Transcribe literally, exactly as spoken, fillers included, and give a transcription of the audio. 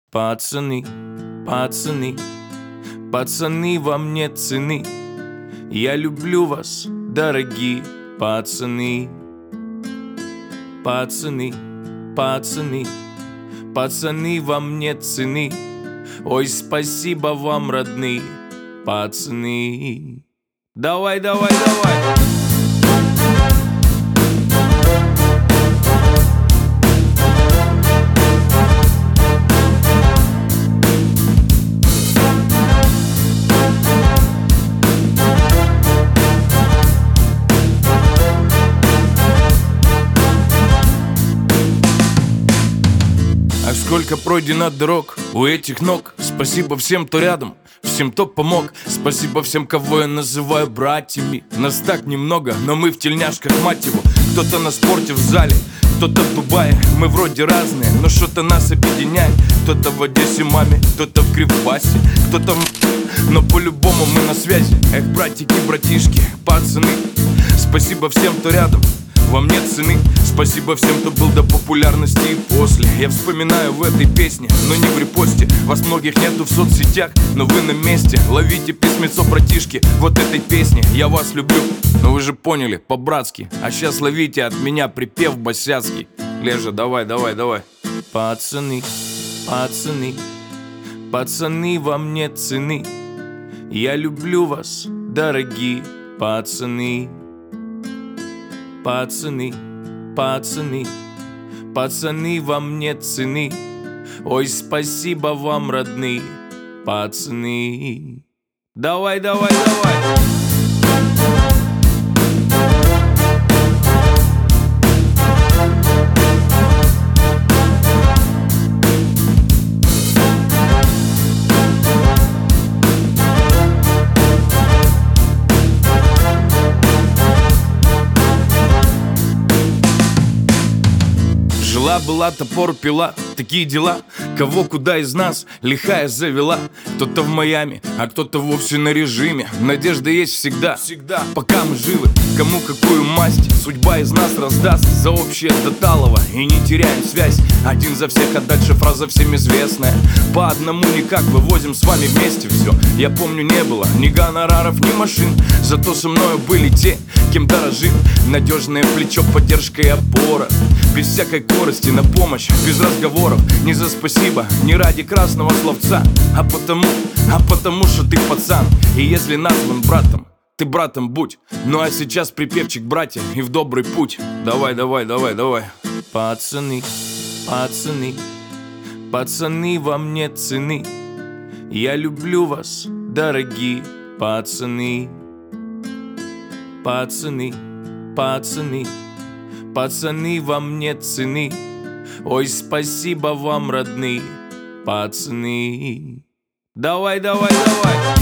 Пацаны, пацаны, пацаны, вам нет цены. Я люблю вас, дорогие пацаны. Пацаны, пацаны, пацаны, вам нет цены. Ой, спасибо вам, родные пацаны. Давай, давай, давай. Ах, сколько пройдено дорог у этих ног. Спасибо всем, кто рядом, всем, кто помог. Спасибо всем, кого я называю братьями. Нас так немного, но мы в тельняшках, мать его. Кто-то на спорте в зале, кто-то в Дубае. Мы вроде разные, но что-то нас объединяет. Кто-то в Одессе маме, кто-то в Кривбасе, кто-то в... Но по-любому мы на связи. Эх, братики, братишки, пацаны, спасибо всем, кто рядом, вам нет цены. Спасибо всем, кто был до популярности и после. Я вспоминаю в этой песне, но не в репосте. Вас многих нету в соцсетях, но вы на месте. Ловите письмецо, братишки, вот этой песни. Я вас люблю, но вы же поняли, по-братски. А сейчас ловите от меня припев босяцкий. Лежа, давай, давай, давай. Пацаны, пацаны, пацаны, вам нет цены. Я люблю вас, дорогие пацаны. Пацаны, пацаны, пацаны, вам нет цены. Ой, спасибо вам, родные пацаны. Давай, давай, давай. Жила-была, топор пила, такие дела. Кого куда из нас лихая завела. Кто-то в Майами, а кто-то вовсе на режиме. Надежда есть всегда, всегда, пока мы живы. Кому какую масть судьба из нас раздаст. За общее до талого и не теряем связь. Один за всех, а дальше фраза всем известная. По одному никак вывозим с вами вместе все. Я помню, не было ни гонораров, ни машин. Зато со мною были те, кем дорожим. Надежное плечо, поддержка и опора. Без всякой корости на помощь, без разговоров. Не за спасибо, не ради красного словца, А потому, а потому что ты пацан. И если назван братом, ты братом будь. Ну а сейчас припевчик, братья, и в добрый путь. Давай, давай, давай, давай. Пацаны, пацаны, пацаны, вам нет цены. Я люблю вас, дорогие пацаны. Пацаны, пацаны, пацаны, вам нет цены. Ой, спасибо вам, родные пацаны. Давай, давай, давай.